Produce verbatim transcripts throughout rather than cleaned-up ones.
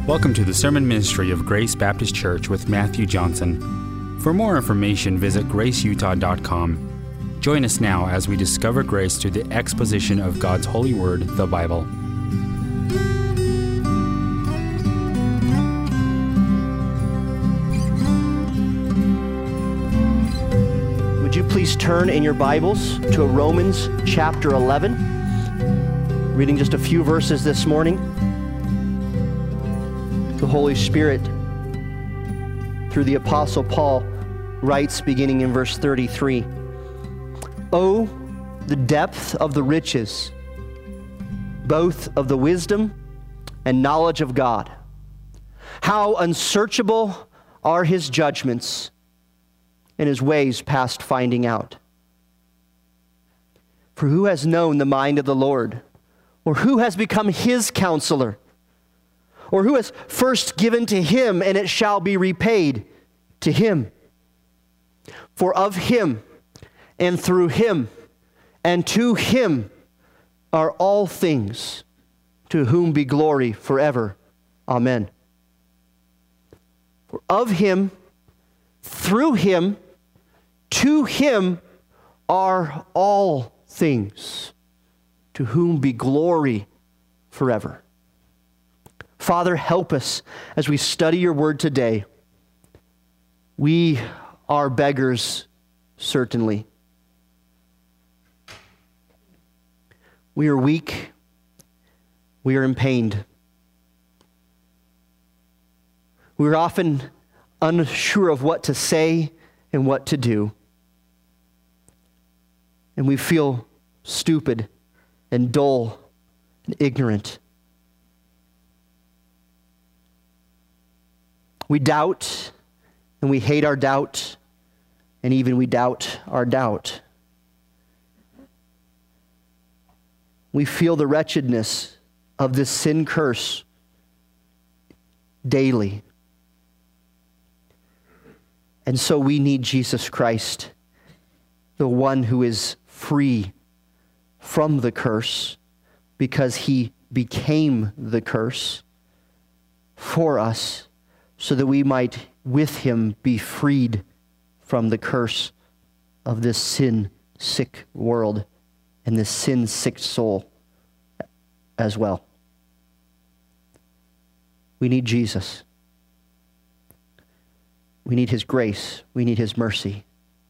Welcome to the sermon ministry of Grace Baptist Church with Matthew Johnson. For more information, visit grace utah dot com. Join us now as we discover grace through the exposition of God's holy word, the Bible. Would you please turn in your Bibles to Romans chapter eleven? Reading just a few verses this morning. The Holy Spirit, through the Apostle Paul, writes beginning in verse thirty-three, "Oh, the depth of the riches, both of the wisdom and knowledge of God! How unsearchable are His judgments, and His ways past finding out. For who has known the mind of the Lord? Or who has become His counselor? Or who has first given to Him, and it shall be repaid to Him? For of Him, and through Him, and to Him are all things, to whom be glory forever. Amen." For of Him, through Him, to Him are all things, to whom be glory forever. Father, help us as we study your word today. We are beggars, certainly. We are weak. We are in pain. We are often unsure of what to say and what to do. And we feel stupid and dull and ignorant. We doubt, and we hate our doubt, and even we doubt our doubt. We feel the wretchedness of this sin curse daily. And so we need Jesus Christ, the one who is free from the curse, because He became the curse for us, so that we might with Him be freed from the curse of this sin-sick world and this sin-sick soul as well. We need Jesus. We need His grace. We need His mercy.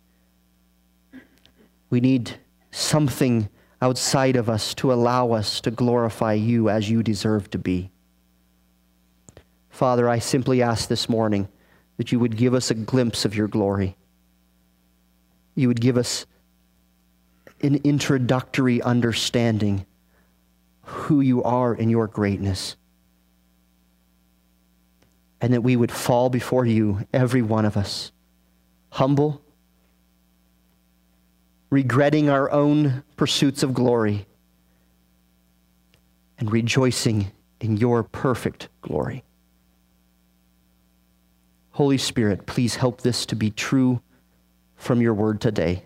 We need something outside of us to allow us to glorify You as You deserve to be. Father, I simply ask this morning that You would give us a glimpse of Your glory. You would give us an introductory understanding of who You are in Your greatness. And that we would fall before You, every one of us, humble, regretting our own pursuits of glory, and rejoicing in Your perfect glory. Holy Spirit, please help this to be true from Your word today.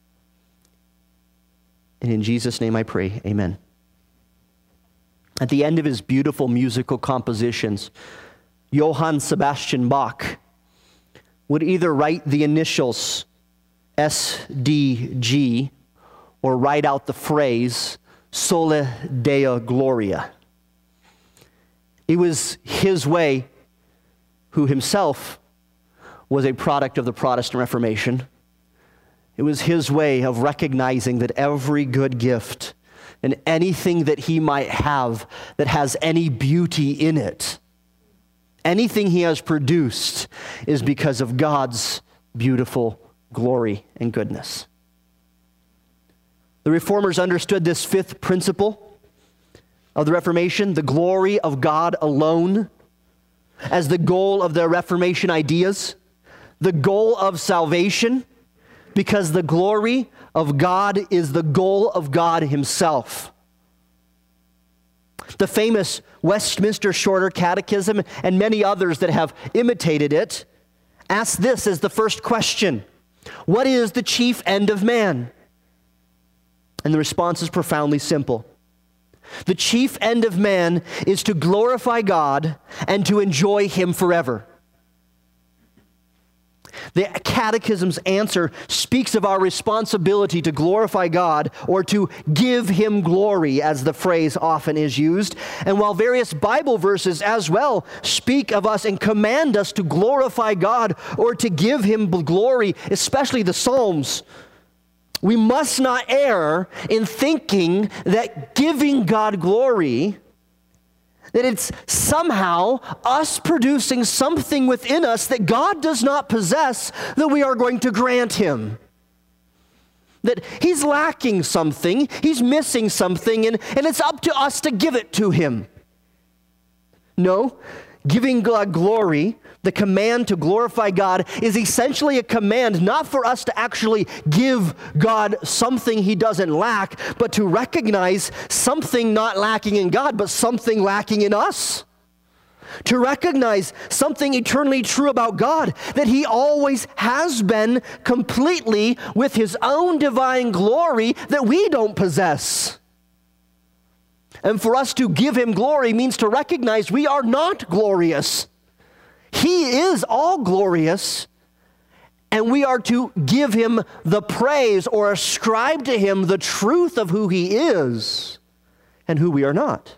And in Jesus' name I pray, amen. At the end of his beautiful musical compositions, Johann Sebastian Bach would either write the initials S D G or write out the phrase Soli Deo Gloria. It was his way, who himself was a product of the Protestant Reformation. It was his way of recognizing that every good gift and anything that he might have that has any beauty in it, anything he has produced, is because of God's beautiful glory and goodness. The Reformers understood this fifth principle of the Reformation, the glory of God alone, as the goal of their Reformation ideas, the goal of salvation, because the glory of God is the goal of God Himself. The famous Westminster Shorter Catechism and many others that have imitated it ask this as the first question: what is the chief end of man? And the response is profoundly simple: The chief end of man is to glorify God and to enjoy Him forever. The Catechism's answer speaks of our responsibility to glorify God or to give Him glory, as the phrase often is used. And while various Bible verses as well speak of us and command us to glorify God or to give Him glory, especially the Psalms, we must not err in thinking that giving God glory, that it's somehow us producing something within us that God does not possess that we are going to grant Him. That He's lacking something, He's missing something, and, and it's up to us to give it to Him. No, giving God glory, the command to glorify God, is essentially a command not for us to actually give God something He doesn't lack, but to recognize something not lacking in God, but something lacking in us. To recognize something eternally true about God, that He always has been completely with His own divine glory that we don't possess. And for us to give Him glory means to recognize we are not glorious. He is all glorious, and we are to give Him the praise or ascribe to Him the truth of who He is and who we are not.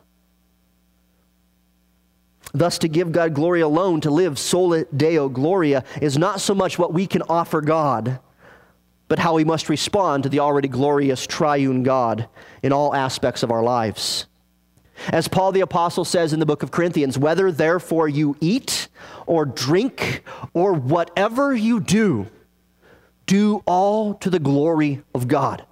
Thus, to give God glory alone, to live soli Deo Gloria, is not so much what we can offer God, but how we must respond to the already glorious triune God in all aspects of our lives. As Paul the Apostle says in the book of Corinthians, whether therefore you eat or drink or whatever you do, do all to the glory of God.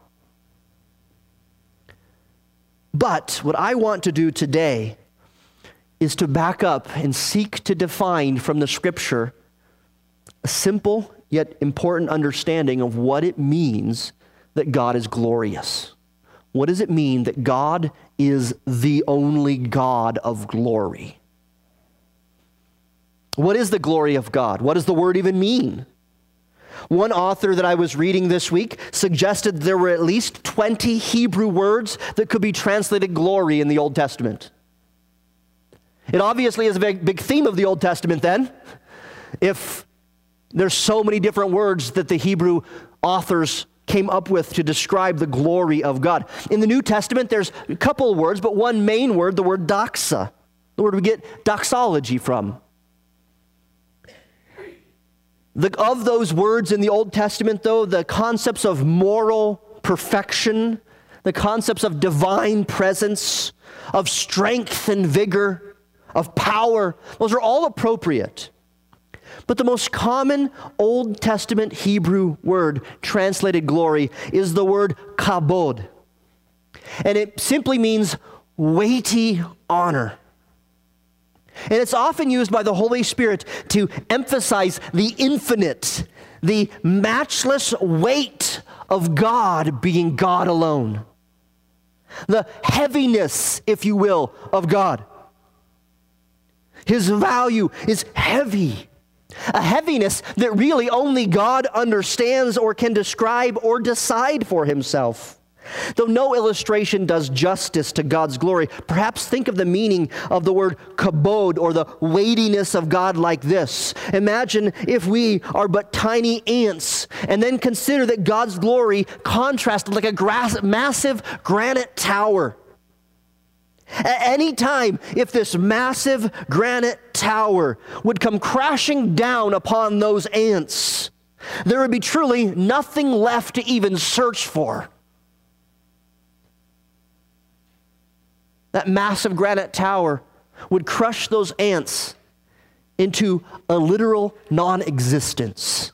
But what I want to do today is to back up and seek to define from the Scripture a simple yet important understanding of what it means that God is glorious. What does it mean that God is the only God of glory? What is the glory of God? What does the word even mean? One author that I was reading this week suggested there were at least twenty Hebrew words that could be translated glory in the Old Testament. It obviously is a big, big theme of the Old Testament then, if there's so many different words that the Hebrew authors came up with to describe the glory of God. In the New Testament, there's a couple of words, but one main word, the word doxa, the word we get doxology from. The, of those words in the Old Testament, though, the concepts of moral perfection, the concepts of divine presence, of strength and vigor, of power, those are all appropriate. But the most common Old Testament Hebrew word translated glory is the word kabod. And it simply means weighty honor. And it's often used by the Holy Spirit to emphasize the infinite, the matchless weight of God being God alone. The heaviness, if you will, of God. His value is heavy. A heaviness that really only God understands or can describe or decide for Himself. Though no illustration does justice to God's glory, perhaps think of the meaning of the word kabod, or the weightiness of God, like this. Imagine if we are but tiny ants, and then consider that God's glory contrasted like a grass, massive granite tower. At any time, if this massive granite tower would come crashing down upon those ants, there would be truly nothing left to even search for. That massive granite tower would crush those ants into a literal non-existence.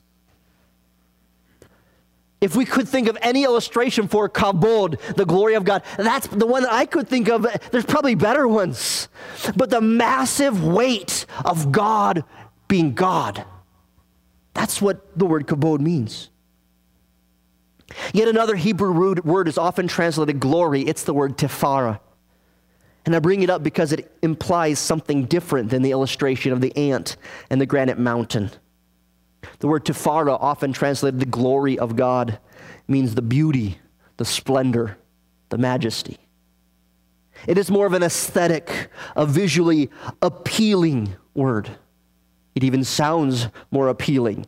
If we could think of any illustration for kabod, the glory of God, that's the one that I could think of. There's probably better ones. But the massive weight of God being God, that's what the word kabod means. Yet another Hebrew word is often translated glory. It's the word tephara. And I bring it up because it implies something different than the illustration of the ant and the granite mountain. The word tephara, often translated the glory of God, means the beauty, the splendor, the majesty. It is more of an aesthetic, a visually appealing word. It even sounds more appealing.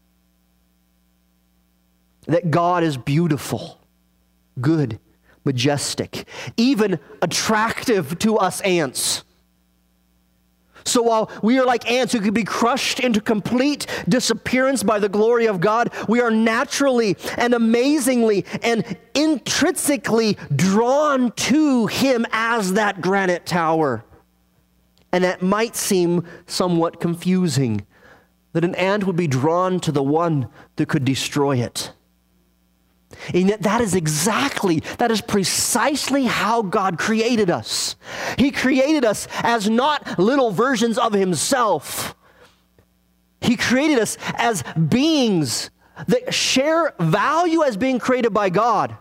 That God is beautiful, good, majestic, even attractive to us ants. So while we are like ants who could be crushed into complete disappearance by the glory of God, we are naturally and amazingly and intrinsically drawn to Him as that granite tower. And that might seem somewhat confusing, that an ant would be drawn to the one that could destroy it. And yet that is exactly, that is precisely how God created us. He created us as not little versions of Himself. He created us as beings that share value as being created by God,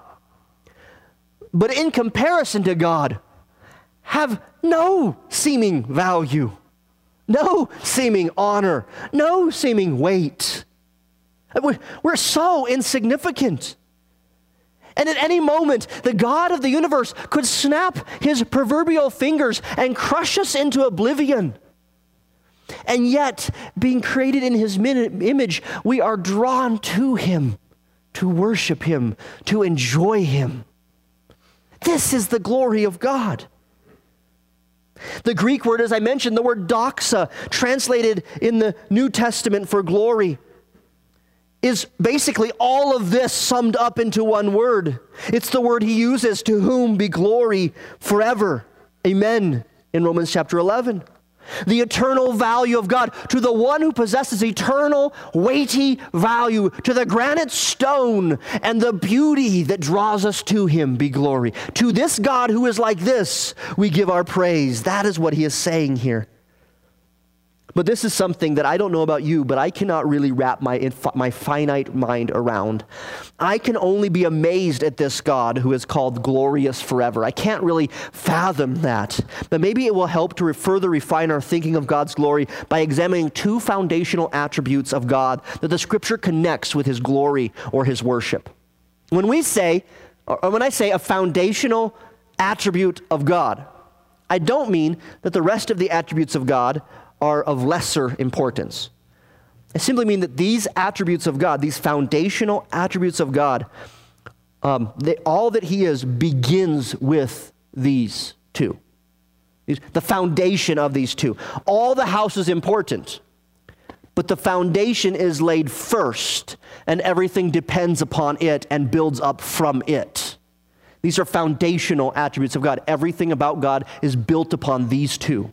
but in comparison to God, have no seeming value, no seeming honor, no seeming weight. We're so insignificant. And at any moment, the God of the universe could snap His proverbial fingers and crush us into oblivion. And yet, being created in His image, we are drawn to Him, to worship Him, to enjoy Him. This is the glory of God. The Greek word, as I mentioned, the word doxa, translated in the New Testament for glory, is basically all of this summed up into one word. It's the word He uses, to whom be glory forever. Amen, in Romans chapter eleven. The eternal value of God, to the one who possesses eternal, weighty value, to the granite stone and the beauty that draws us to Him be glory. To this God who is like this, we give our praise. That is what He is saying here. But this is something that I don't know about you, but I cannot really wrap my, my finite mind around. I can only be amazed at this God who is called glorious forever. I can't really fathom that. But maybe it will help to further refine our thinking of God's glory by examining two foundational attributes of God that the Scripture connects with His glory or His worship. When we say, or when I say a foundational attribute of God, I don't mean that the rest of the attributes of God are of lesser importance. I simply mean that these attributes of God, these foundational attributes of God, um, they, all that He is begins with these two. The foundation of these two. All the house is important, but the foundation is laid first, and everything depends upon it and builds up from it. These are foundational attributes of God. Everything about God is built upon these two.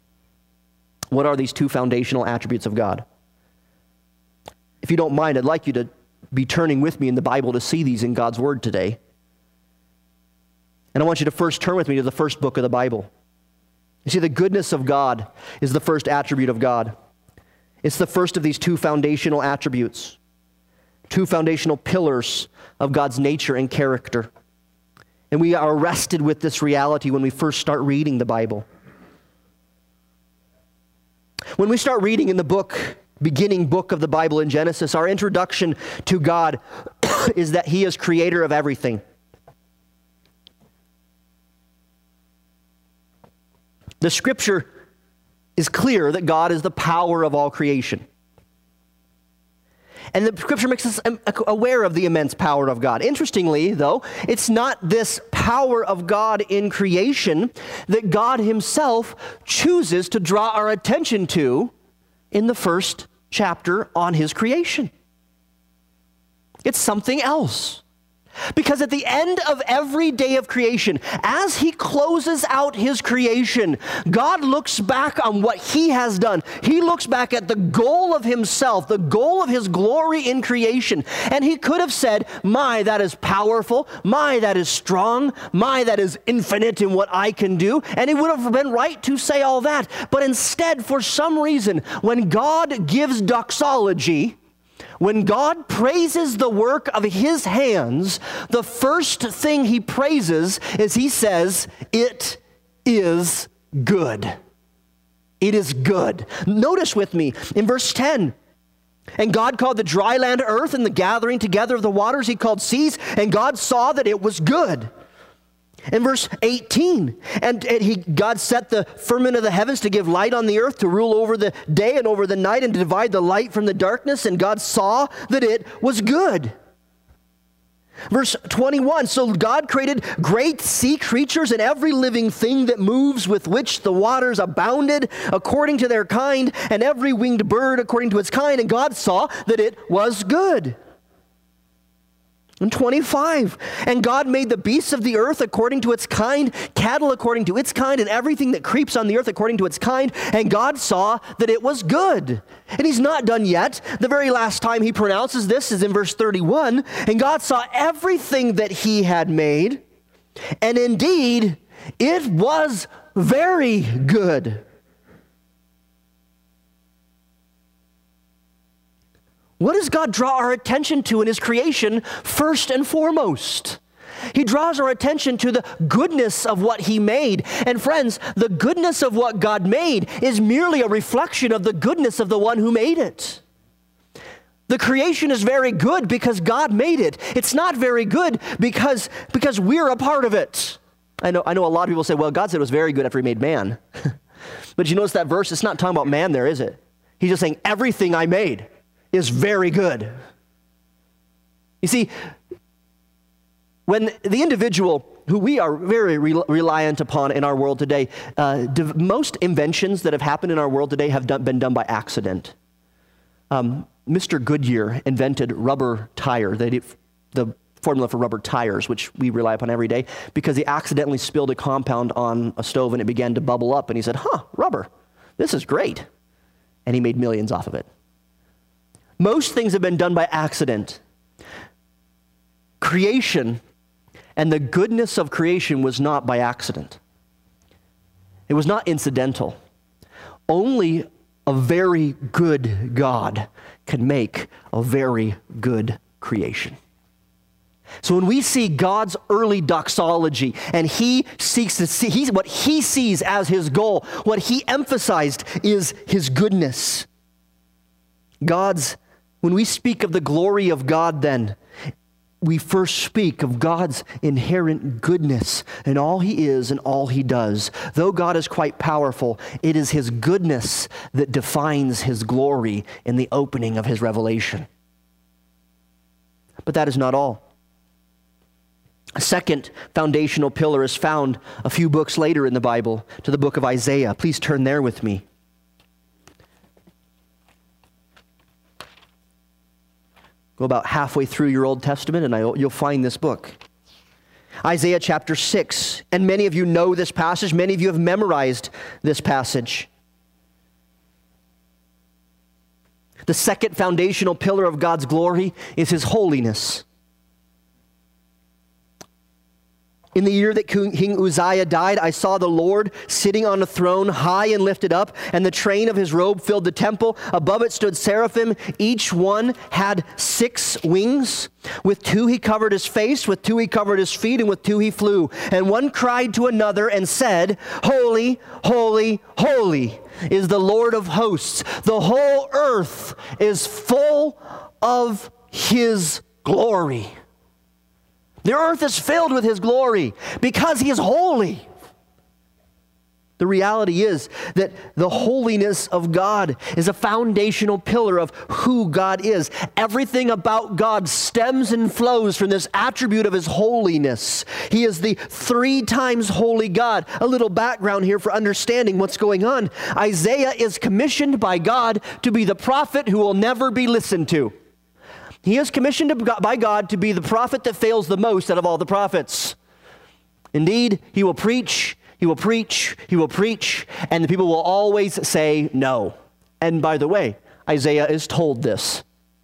What are these two foundational attributes of God? If you don't mind, I'd like you to be turning with me in the Bible to see these in God's Word today. And I want you to first turn with me to the first book of the Bible. You see, the goodness of God is the first attribute of God. It's the first of these two foundational attributes, two foundational pillars of God's nature and character. And we are arrested with this reality when we first start reading the Bible. When we start reading in the book, beginning book of the Bible in Genesis, our introduction to God is that He is creator of everything. The Scripture is clear that God is the power of all creation. And the Scripture makes us aware of the immense power of God. Interestingly, though, it's not this power of God in creation that God Himself chooses to draw our attention to in the first chapter on His creation. It's something else. Because at the end of every day of creation, as He closes out His creation, God looks back on what He has done. He looks back at the goal of Himself, the goal of His glory in creation. And He could have said, my, that is powerful. My, that is strong. My, that is infinite in what I can do. And He would have been right to say all that. But instead, for some reason, when God gives doxology, when God praises the work of His hands, the first thing He praises is He says, it is good. It is good. Notice with me in verse ten, and God called the dry land earth, and the gathering together of the waters He called seas, and God saw that it was good. In verse eighteen, and, and he, God set the firmament of the heavens to give light on the earth, to rule over the day and over the night, and to divide the light from the darkness, and God saw that it was good. Verse twenty-one, so God created great sea creatures and every living thing that moves, with which the waters abounded according to their kind, and every winged bird according to its kind, and God saw that it was good. And twenty-five, and God made the beasts of the earth according to its kind, cattle according to its kind, and everything that creeps on the earth according to its kind, and God saw that it was good. And he's not done yet. The very last time he pronounces this is in verse thirty-one, and God saw everything that he had made, and indeed it was very good. What does God draw our attention to in his creation first and foremost? He draws our attention to the goodness of what he made. And friends, the goodness of what God made is merely a reflection of the goodness of the one who made it. The creation is very good because God made it. It's not very good because, because we're a part of it. I know, I know a lot of people say, well, God said it was very good after he made man. But you notice that verse, it's not talking about man there, is it? He's just saying everything I made is very good. You see, when the individual who we are very re- reliant upon in our world today, uh, div- most inventions that have happened in our world today have done, been done by accident. Um, Mister Goodyear invented rubber tire, the, the formula for rubber tires, which we rely upon every day, because he accidentally spilled a compound on a stove and it began to bubble up, and he said, huh, rubber, this is great. And he made millions off of it. Most things have been done by accident. Creation and the goodness of creation was not by accident. It was not incidental. Only a very good God can make a very good creation. So when we see God's early doxology, and he seeks to see, he's, what he sees as his goal, what he emphasized is his goodness. God's When we speak of the glory of God, then, we first speak of God's inherent goodness and all he is and all he does. Though God is quite powerful, it is his goodness that defines his glory in the opening of his revelation. But that is not all. A second foundational pillar is found a few books later in the Bible, to the book of Isaiah. Please turn there with me. Go about halfway through your Old Testament and I, you'll find this book. Isaiah chapter six. And many of you know this passage. Many of you have memorized this passage. The second foundational pillar of God's glory is his holiness. In the year that King Uzziah died, I saw the Lord sitting on a throne, high and lifted up, and the train of his robe filled the temple. Above it stood seraphim. Each one had six wings. With two he covered his face, with two he covered his feet, and with two he flew. And one cried to another and said, Holy, holy, holy is the Lord of hosts. The whole earth is full of his glory. The earth is filled with his glory because he is holy. The reality is that the holiness of God is a foundational pillar of who God is. Everything about God stems and flows from this attribute of his holiness. He is the three times holy God. A little background here for understanding what's going on. Isaiah is commissioned by God to be the prophet who will never be listened to. He is commissioned by God to be the prophet that fails the most out of all the prophets. Indeed, he will preach, he will preach, he will preach, and the people will always say no. And by the way, Isaiah is told this.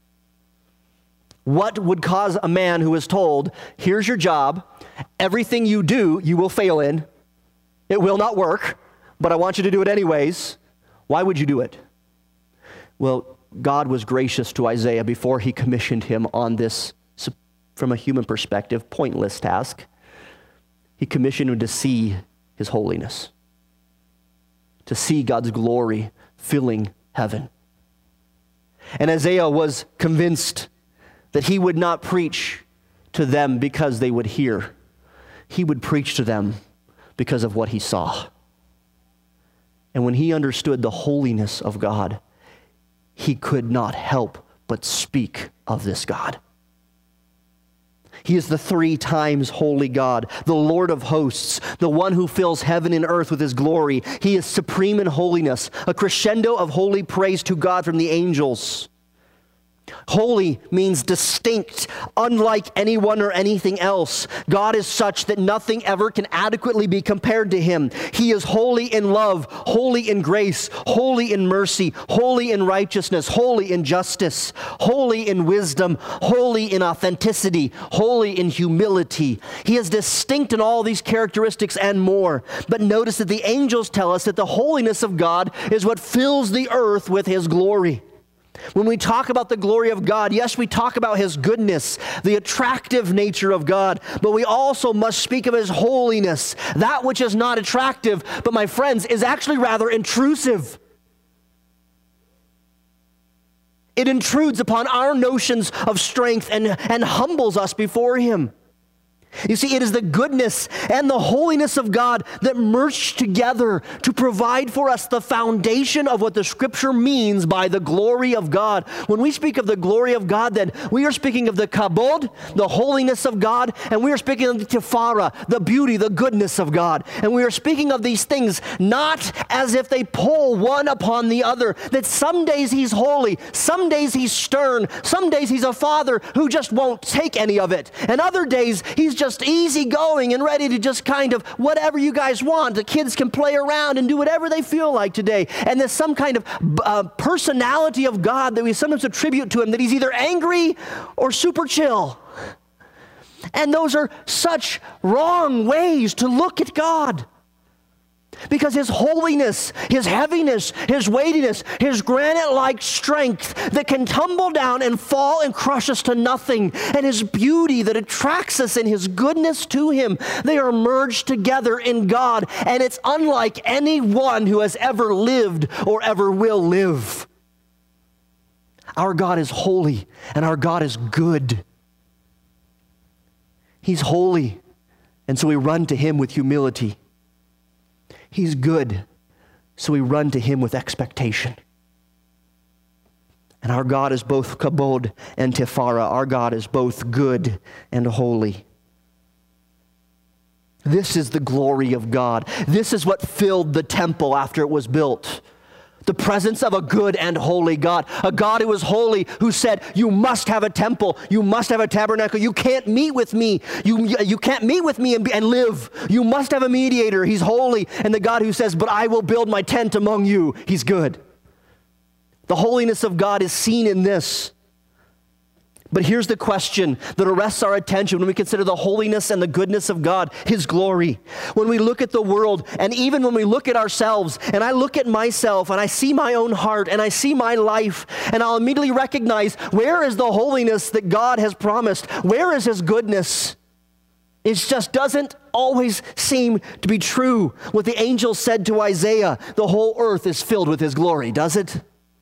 What would cause a man who is told, here's your job, everything you do, you will fail in, it will not work, but I want you to do it anyways. Why would you do it? Well, God was gracious to Isaiah before he commissioned him on this, from a human perspective, pointless task. He commissioned him to see his holiness, to see God's glory filling heaven. And Isaiah was convinced that he would not preach to them because they would hear. he would preach to them because of what he saw. And when he understood the holiness of God, he could not help but speak of this God. He is the three times holy God, the Lord of hosts, the one who fills heaven and earth with his glory. He is supreme in holiness, a crescendo of holy praise to God from the angels. Holy means distinct, unlike anyone or anything else. God is such that nothing ever can adequately be compared to him. He is holy in love, holy in grace, holy in mercy, holy in righteousness, holy in justice, holy in wisdom, holy in authenticity, holy in humility. He is distinct in all these characteristics and more. But notice that the angels tell us that the holiness of God is what fills the earth with his glory. When we talk about the glory of God, yes, we talk about his goodness, the attractive nature of God, but we also must speak of his holiness, that which is not attractive, but my friends, is actually rather intrusive. It intrudes upon our notions of strength and, and humbles us before him. You see, it is the goodness and the holiness of God that merge together to provide for us the foundation of what the Scripture means by the glory of God. When we speak of the glory of God, then we are speaking of the kabod, the holiness of God, and we are speaking of the tifara, the beauty, the goodness of God. And we are speaking of these things not as if they pull one upon the other, that some days he's holy, some days he's stern, some days he's a father who just won't take any of it, and other days he's just just easygoing and ready to just kind of whatever you guys want. The kids can play around and do whatever they feel like today. And there's some kind of uh, personality of God that we sometimes attribute to him, that he's either angry or super chill. And those are such wrong ways to look at God. Because his holiness, his heaviness, his weightiness, his granite-like strength that can tumble down and fall and crush us to nothing, and his beauty that attracts us and his goodness to him, they are merged together in God, and it's unlike anyone who has ever lived or ever will live. Our God is holy, and our God is good. He's holy, and so we run to him with humility. He's good, so we run to him with expectation. And our God is both kabod and tifara. Our God is both good and holy. This is the glory of God. This is what filled the temple after it was built. The presence of a good and holy God. A God who is holy, who said, you must have a temple. You must have a tabernacle. You can't meet with me. You, you can't meet with me and, and live. You must have a mediator. He's holy. And the God who says, but I will build my tent among you. He's good. The holiness of God is seen in this. But here's the question that arrests our attention when we consider the holiness and the goodness of God, his glory. When we look at the world, and even when we look at ourselves, and I look at myself, and I see my own heart, and I see my life, and I'll immediately recognize, where is the holiness that God has promised? Where is his goodness? It just doesn't always seem to be true. What the angel said to Isaiah, the whole earth is filled with his glory, does it?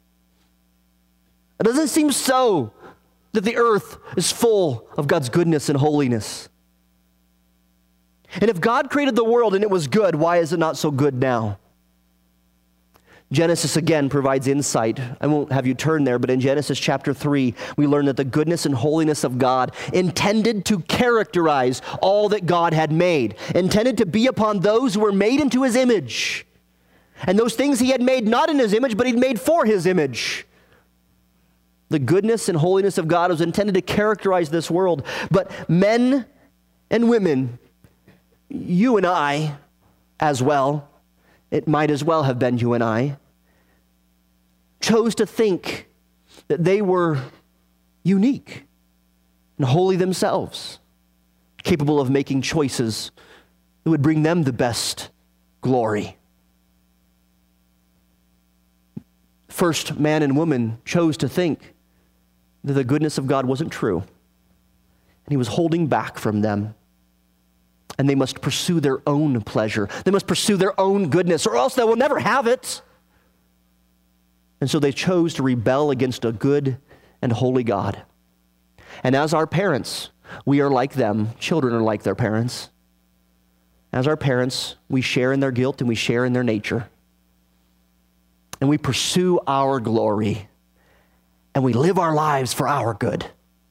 It doesn't seem so. That the earth is full of God's goodness and holiness. And if God created the world and it was good, why is it not so good now? Genesis again provides insight. I won't have you turn there, but in Genesis chapter three, we learn that the goodness and holiness of God intended to characterize all that God had made, intended to be upon those who were made into his image. And those things he had made not in his image, but he'd made for his image. The goodness and holiness of God was intended to characterize this world. But men and women, you and I as well, it might as well have been you and I, chose to think that they were unique and holy themselves, capable of making choices that would bring them the best glory. First, man and woman chose to think that the goodness of God wasn't true, and he was holding back from them. And they must pursue their own pleasure. They must pursue their own goodness, or else they will never have it. And so they chose to rebel against a good and holy God. And as our parents, we are like them. Children are like their parents. as our parents, we share in their guilt and we share in their nature. And we pursue our glory. And we live our lives for our good.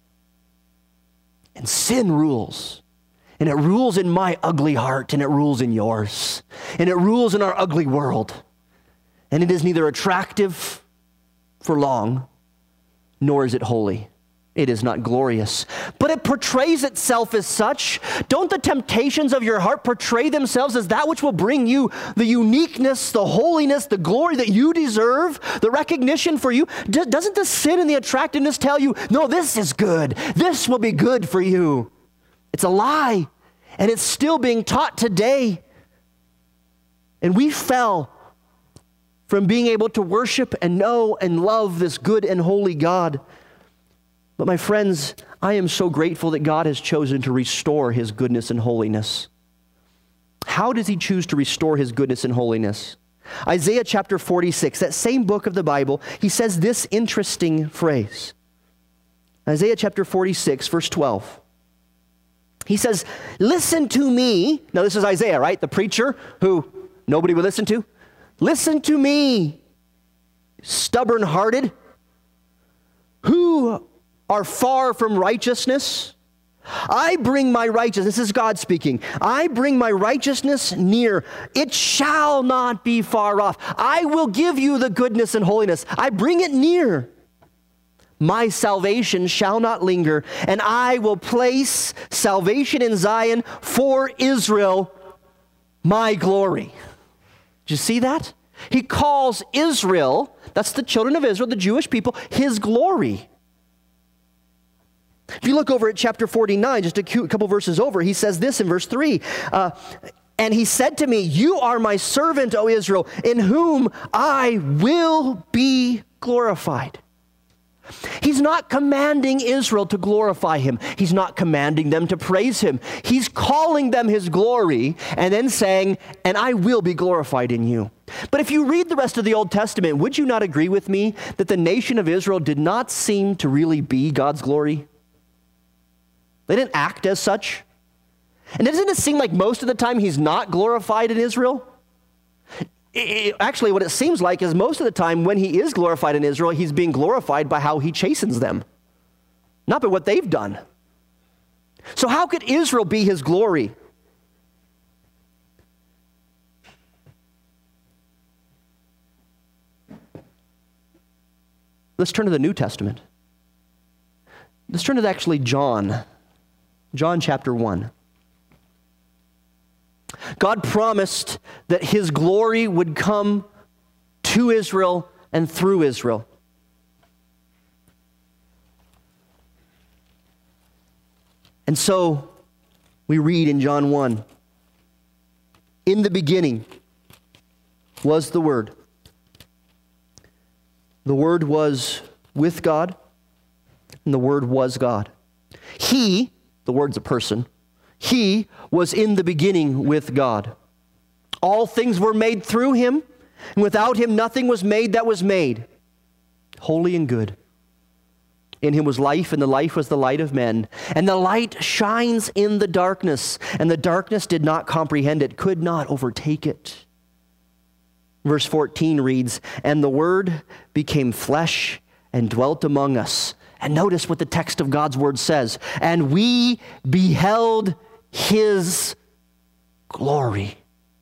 And sin rules. And it rules in my ugly heart, and it rules in yours. And it rules in our ugly world. And it is neither attractive for long, nor is it holy. It is not glorious. But it portrays itself as such. Don't the temptations of your heart portray themselves as that which will bring you the uniqueness, the holiness, the glory that you deserve, the recognition for you? D- doesn't the sin and the attractiveness tell you, no, this is good. This will be good for you? It's a lie. And it's still being taught today. And we fell from being able to worship and know and love this good and holy God. But my friends, I am so grateful that God has chosen to restore his goodness and holiness. How does he choose to restore his goodness and holiness? Isaiah chapter forty-six, that same book of the Bible, he says this interesting phrase. Isaiah chapter forty-six, verse twelve. He says, listen to me. Now this is Isaiah, right? The preacher who nobody would listen to. Listen to me, stubborn-hearted, who are far from righteousness. I bring my righteousness, this is God speaking, I bring my righteousness near. It shall not be far off. I will give you the goodness and holiness. I bring it near. My salvation shall not linger, and I will place salvation in Zion for Israel, my glory. Did you see that? He calls Israel, that's the children of Israel, the Jewish people, his glory. If you look over at chapter forty-nine, just a couple verses over, he says this in verse three. Uh, and he said to me, you are my servant, O Israel, in whom I will be glorified. He's not commanding Israel to glorify him. He's not commanding them to praise him. He's calling them his glory and then saying, and I will be glorified in you. But if you read the rest of the Old Testament, would you not agree with me that the nation of Israel did not seem to really be God's glory? They didn't act as such. And doesn't it seem like most of the time he's not glorified in Israel? It, actually, what it seems like is most of the time when he is glorified in Israel, he's being glorified by how he chastens them, not by what they've done. So how could Israel be his glory? Let's turn to the New Testament. Let's turn to actually John, John chapter one. God promised that his glory would come to Israel and through Israel. And so we read in John one, in the beginning was the Word. The Word was with God, and the Word was God. He, the Word's a person, He was in the beginning with God. All things were made through him, and without him nothing was made that was made. Holy and good. In him was life, and the life was the light of men. And the light shines in the darkness, and the darkness did not comprehend it, could not overtake it. Verse fourteen reads, and the Word became flesh and dwelt among us. And notice what the text of God's Word says. And we beheld his glory.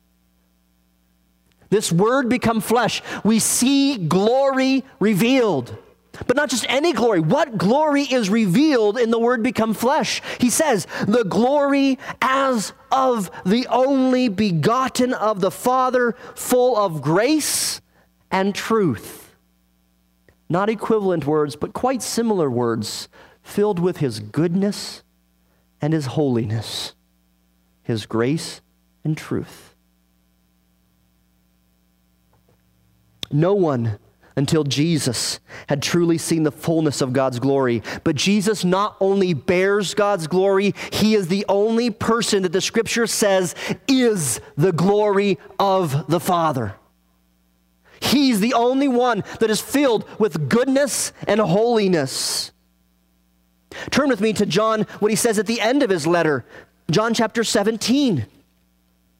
This Word become flesh. We see glory revealed. But not just any glory. What glory is revealed in the Word become flesh? He says, the glory as of the only begotten of the Father, full of grace and truth. Not equivalent words, but quite similar words, filled with his goodness and his holiness, his grace and truth. No one until Jesus had truly seen the fullness of God's glory. But Jesus not only bears God's glory, he is the only person that the Scripture says is the glory of the Father. He's the only one that is filled with goodness and holiness. Turn with me to John, what he says at the end of his letter, John chapter seventeen.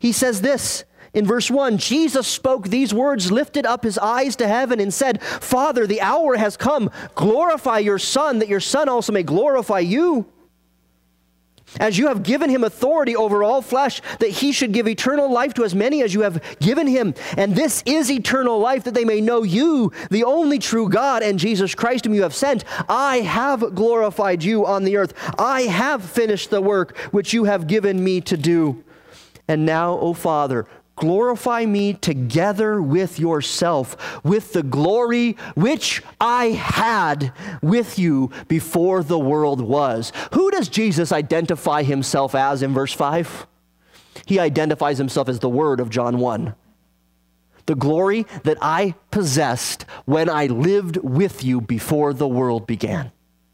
He says this in verse one, Jesus spoke these words, lifted up his eyes to heaven and said, Father, the hour has come. Glorify your Son, that your Son also may glorify you. As you have given him authority over all flesh, that he should give eternal life to as many as you have given him. And this is eternal life, that they may know you, the only true God, and Jesus Christ whom you have sent. I have glorified you on the earth. I have finished the work which you have given me to do. And now, O Father, glorify me together with yourself, with the glory which I had with you before the world was. Who does Jesus identify himself as in verse five? He identifies himself as the Word of John one. The glory that I possessed when I lived with you before the world began.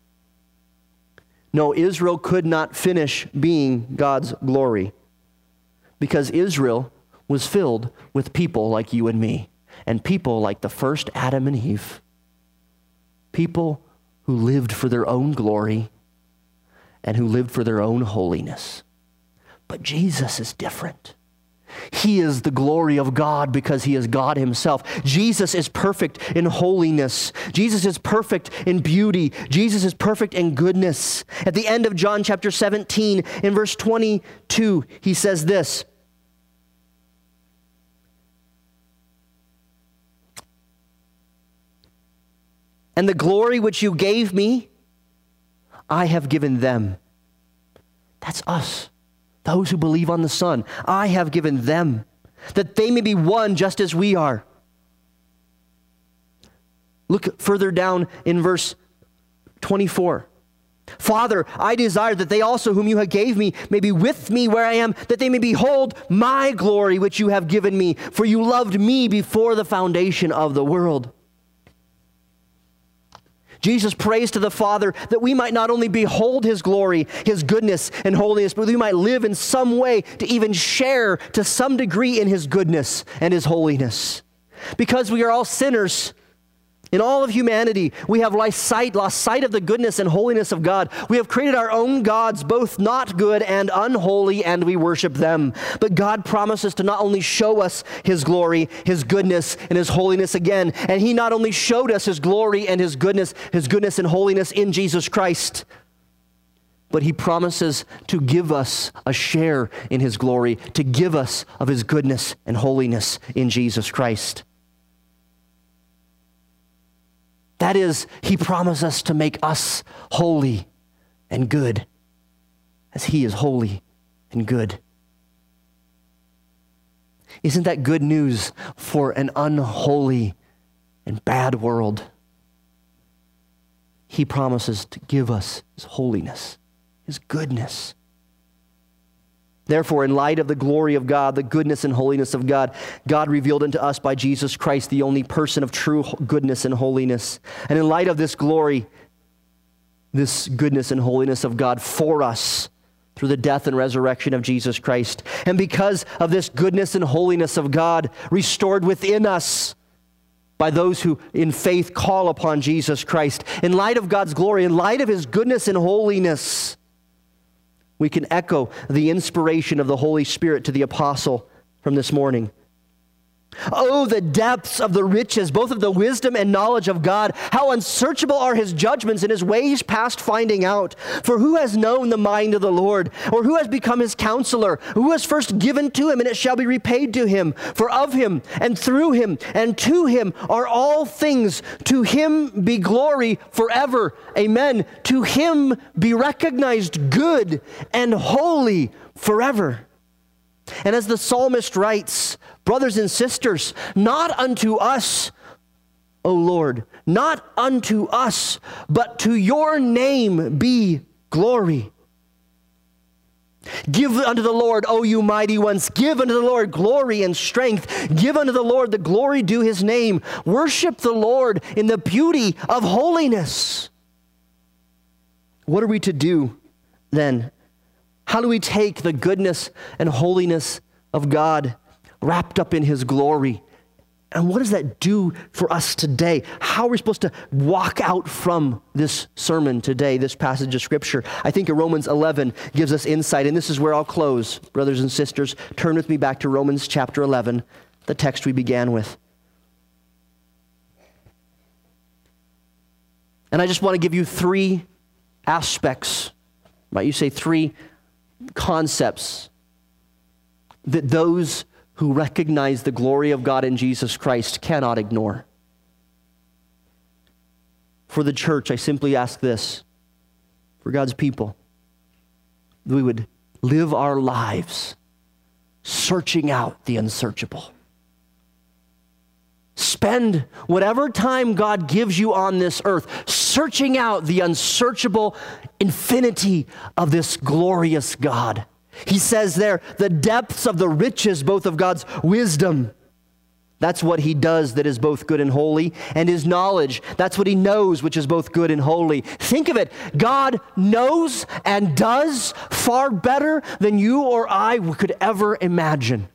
No, Israel could not finish being God's glory because Israel was filled with people like you and me, and people like the first Adam and Eve. People who lived for their own glory and who lived for their own holiness. But Jesus is different. He is the glory of God because he is God himself. Jesus is perfect in holiness. Jesus is perfect in beauty. Jesus is perfect in goodness. At the end of John chapter seventeen, in verse twenty-two, he says this, and the glory which you gave me, I have given them. That's us, those who believe on the Son. I have given them, that they may be one just as we are. Look further down in verse twenty-four. Father, I desire that they also whom you have gave me may be with me where I am, that they may behold my glory which you have given me, for you loved me before the foundation of the world. Jesus prays to the Father that we might not only behold his glory, his goodness and holiness, but we might live in some way to even share to some degree in his goodness and his holiness. Because we are all sinners, in all of humanity, we have lost sight, lost sight of the goodness and holiness of God. We have created our own gods, both not good and unholy, and we worship them. But God promises to not only show us his glory, his goodness, and his holiness again, and he not only showed us his glory and his goodness, his goodness and holiness in Jesus Christ, but he promises to give us a share in his glory, to give us of his goodness and holiness in Jesus Christ. That is, he promises us to make us holy and good as he is holy and good. Isn't that good news for an unholy and bad world? He promises to give us his holiness, his goodness. Therefore, in light of the glory of God, the goodness and holiness of God, God revealed unto us by Jesus Christ, the only person of true goodness and holiness. And in light of this glory, this goodness and holiness of God for us through the death and resurrection of Jesus Christ, and because of this goodness and holiness of God restored within us by those who in faith call upon Jesus Christ, in light of God's glory, in light of his goodness and holiness, we can echo the inspiration of the Holy Spirit to the apostle from this morning. Oh, the depths of the riches, both of the wisdom and knowledge of God. How unsearchable are his judgments and his ways past finding out. For who has known the mind of the Lord? Or who has become his counselor? Who has first given to him, and it shall be repaid to him? For of him, and through him, and to him are all things. To him be glory forever. Amen. To him be recognized good and holy forever. And as the psalmist writes, brothers and sisters, not unto us, O Lord, not unto us, but to your name be glory. Give unto the Lord, O you mighty ones, give unto the Lord glory and strength. Give unto the Lord the glory due his name. Worship the Lord in the beauty of holiness. What are we to do then? How do we take the goodness and holiness of God wrapped up in his glory And what does that do for us today? How are we supposed to walk out from this sermon today, this passage of Scripture? I think Romans eleven gives us insight, and this is where I'll close. Brothers and sisters, turn with me back to Romans chapter eleven, the text we began with. And I just want to give you three aspects, might you say three concepts that those who recognize the glory of God in Jesus Christ cannot ignore. For the church, I simply ask this, for God's people, that we would live our lives searching out the unsearchable. Spend whatever time God gives you on this earth searching out the unsearchable infinity of this glorious God. He says there, the depths of the riches, both of God's wisdom. That's what he does that is both good and holy. And his knowledge, that's what he knows, which is both good and holy. Think of it. God knows and does far better than you or I could ever imagine.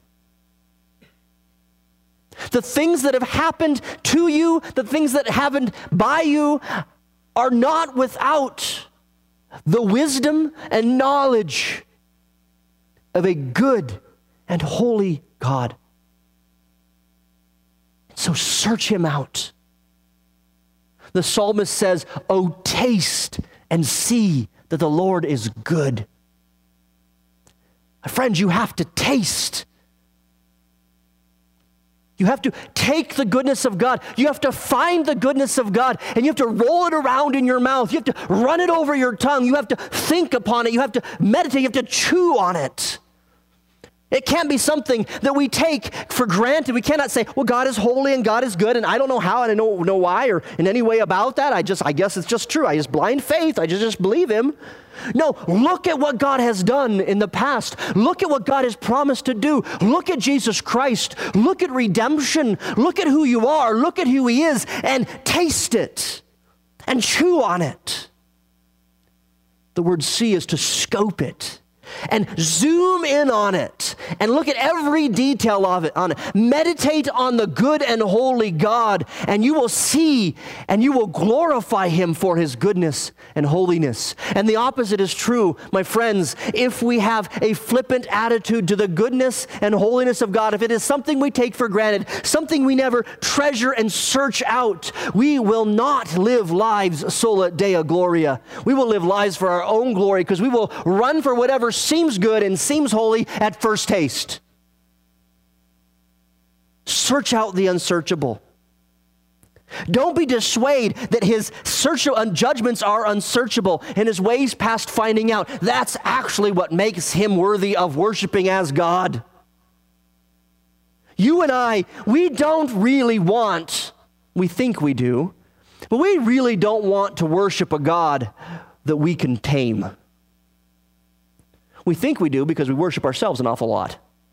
The things that have happened to you, the things that happened by you, are not without the wisdom and knowledge of a good and holy God. So search him out. The psalmist says, "Oh, taste and see that the Lord is good." My friends, you have to taste. You have to take the goodness of God. You have to find the goodness of God, and you have to roll it around in your mouth. You have to run it over your tongue. You have to think upon it. You have to meditate. You have to chew on it. It can't be something that we take for granted. We cannot say, well, God is holy and God is good, and I don't know how and I don't know why or in any way about that. I just, I guess it's just true. I just blind faith. I just, just believe him. No, look at what God has done in the past. Look at what God has promised to do. Look at Jesus Christ. Look at redemption. Look at who you are. Look at who he is, and taste it and chew on it. The word see is to scope it and zoom in on it and look at every detail of it, on it. Meditate on the good and holy God, and you will see and you will glorify him for his goodness and holiness. And the opposite is true, my friends. If we have a flippant attitude to the goodness and holiness of God, if it is something we take for granted, something we never treasure and search out, we will not live lives sola dea gloria. We will live lives for our own glory, because we will run for whatever seems good and seems holy at first taste. Search out the unsearchable. Don't be dissuaded that his search judgments are unsearchable and his ways past finding out. That's actually what makes him worthy of worshiping as God. You and I, we don't really want, we think we do, but we really don't want to worship a God that we can tame. We think we do because we worship ourselves an awful lot.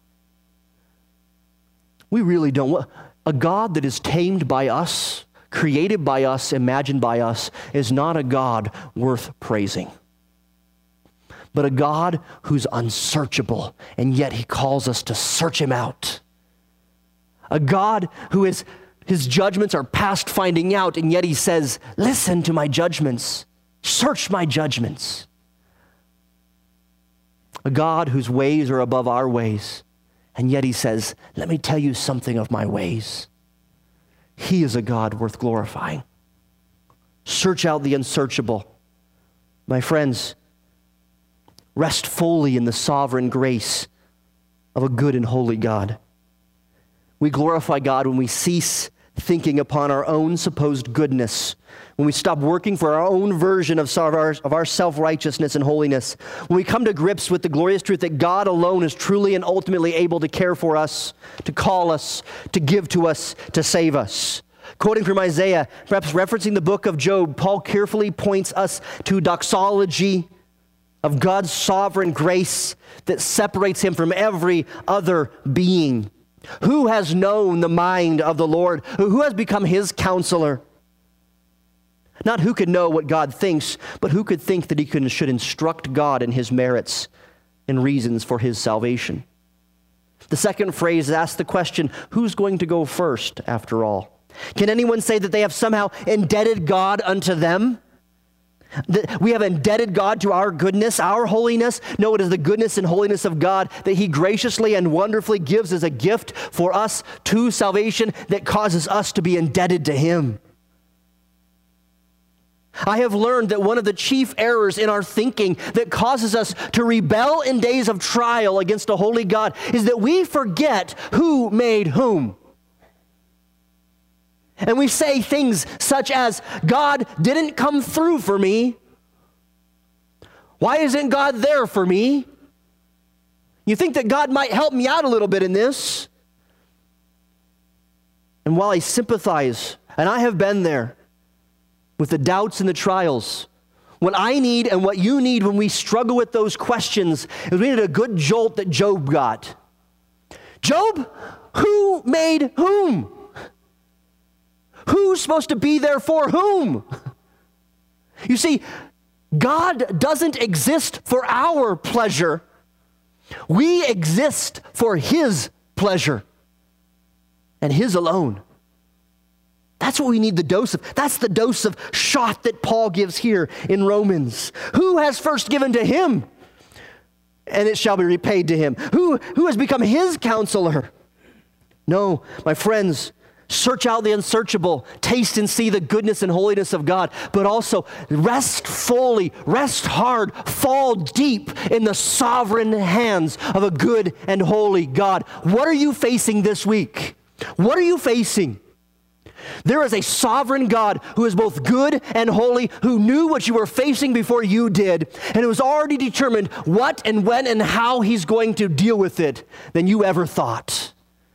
We really don't want a God that is tamed by us, created by us, imagined by us, is not a God worth praising. But a God who's unsearchable, and yet he calls us to search him out. A God who is, his judgments are past finding out, and yet he says, listen to my judgments, search my judgments. A God whose ways are above our ways, and yet he says, let me tell you something of my ways. He is a God worth glorifying. Search out the unsearchable. My friends, rest fully in the sovereign grace of a good and holy God. We glorify God when we cease thinking upon our own supposed goodness, when we stop working for our own version of our, of our self-righteousness and holiness, when we come to grips with the glorious truth that God alone is truly and ultimately able to care for us, to call us, to give to us, to save us. Quoting from Isaiah, perhaps referencing the book of Job, Paul carefully points us to doxology of God's sovereign grace that separates him from every other being. Who has known the mind of the Lord? Who has become his counselor? Not who could know what God thinks, but who could think that he could, should instruct God in his merits and reasons for his salvation. The second phrase asks the question, who's going to go first after all? Can anyone say that they have somehow indebted God unto them? That we have indebted God to our goodness, our holiness? No, it is the goodness and holiness of God that he graciously and wonderfully gives as a gift for us to salvation that causes us to be indebted to him. I have learned that one of the chief errors in our thinking that causes us to rebel in days of trial against a holy God is that we forget who made whom. And we say things such as, God didn't come through for me. Why isn't God there for me? You think that God might help me out a little bit in this. And while I sympathize, and I have been there, with the doubts and the trials, what I need and what you need when we struggle with those questions is we need a good jolt that Job got. Job, who made whom? Who's supposed to be there for whom? You see, God doesn't exist for our pleasure. We exist for his pleasure and his alone. That's what we need the dose of. That's the dose of shot that Paul gives here in Romans. Who has first given to him, and it shall be repaid to him? Who, who has become his counselor? No, my friends, search out the unsearchable, taste and see the goodness and holiness of God, but also rest fully, rest hard, fall deep in the sovereign hands of a good and holy God. What are you facing this week? What are you facing? There is a sovereign God who is both good and holy, who knew what you were facing before you did, and who has already determined what and when and how he's going to deal with it than you ever thought.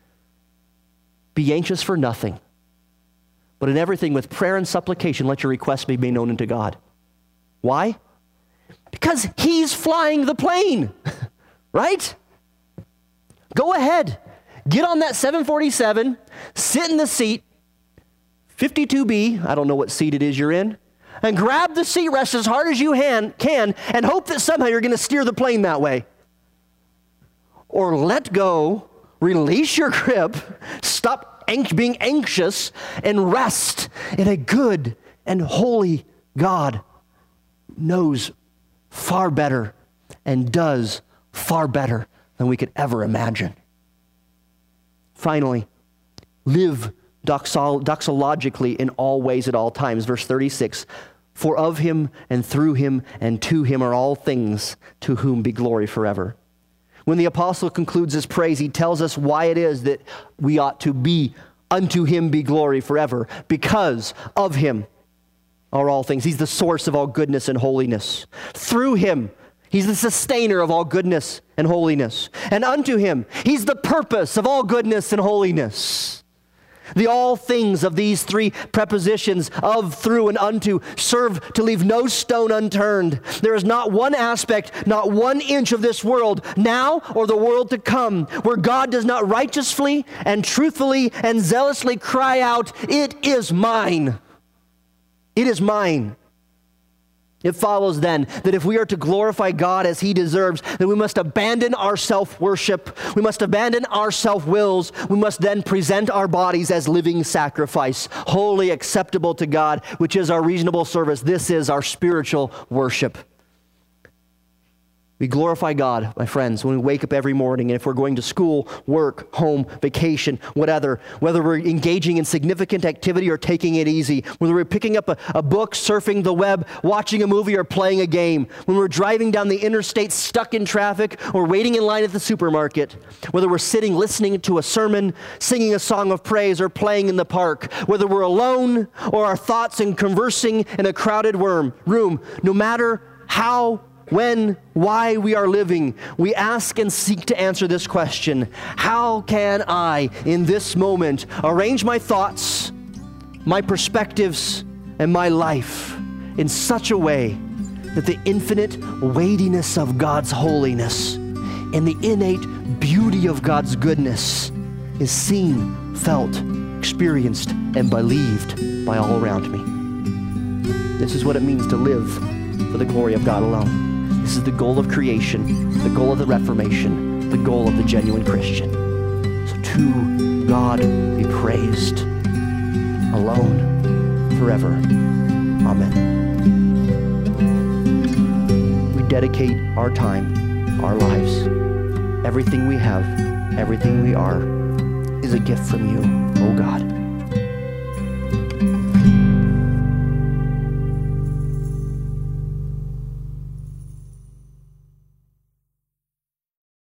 Be anxious for nothing, but in everything with prayer and supplication, let your requests be made known unto God. Why? Because he's flying the plane, right? Go ahead, get on that seven forty-seven, sit in the seat, fifty-two B, I don't know what seat it is you're in, and grab the seat rest as hard as you can and hope that somehow you're going to steer the plane that way. Or let go, release your grip, stop ang- being anxious, and rest in a good and holy God who knows far better and does far better than we could ever imagine. Finally, live Doxol- doxologically in all ways at all times. Verse thirty-six, for of him and through him and to him are all things, to whom be glory forever. When the apostle concludes his praise, he tells us why it is that we ought to be unto him be glory forever. Because of him are all things. He's the source of all goodness and holiness. Through him, he's the sustainer of all goodness and holiness. And unto him, he's the purpose of all goodness and holiness. The all things of these three prepositions, of, through, and unto, serve to leave no stone unturned. There is not one aspect, not one inch of this world, now or the world to come, where God does not righteously and truthfully and zealously cry out, it is mine. It is mine. It follows then that if we are to glorify God as he deserves, then we must abandon our self-worship. We must abandon our self-wills. We must then present our bodies as living sacrifice, wholly acceptable to God, which is our reasonable service. This is our spiritual worship. We glorify God, my friends, when we wake up every morning, and if we're going to school, work, home, vacation, whatever, whether we're engaging in significant activity or taking it easy, whether we're picking up a, a book, surfing the web, watching a movie, or playing a game, when we're driving down the interstate stuck in traffic or waiting in line at the supermarket, whether we're sitting listening to a sermon, singing a song of praise, or playing in the park, whether we're alone or our thoughts and conversing in a crowded worm, room, no matter how, when, why we are living, we ask and seek to answer this question: how can I, in this moment, arrange my thoughts, my perspectives, and my life in such a way that the infinite weightiness of God's holiness and the innate beauty of God's goodness is seen, felt, experienced, and believed by all around me? This is what it means to live for the glory of God alone. This is the goal of creation, the goal of the Reformation, the goal of the genuine Christian. So to God be praised, alone, forever. Amen. We dedicate our time, our lives, everything we have, everything we are, is a gift from you, O God.